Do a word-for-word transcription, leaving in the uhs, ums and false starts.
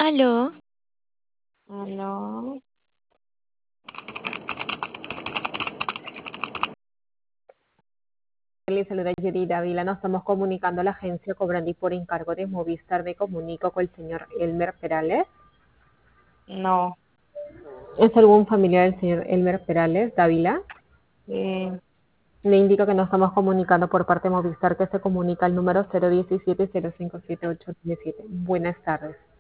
Aló, Aló. Le saluda Judy Dávila, nos estamos comunicando a la agencia Cobrandi por encargo de Movistar. Me comunico con el señor Elmer Perales. No. ¿Es algún familiar del señor Elmer Perales Dávila? Eh, Le indico que nos estamos comunicando por parte de Movistar, que se comunica al número cero uno siete cero cinco siete ocho nueve siete. Buenas tardes.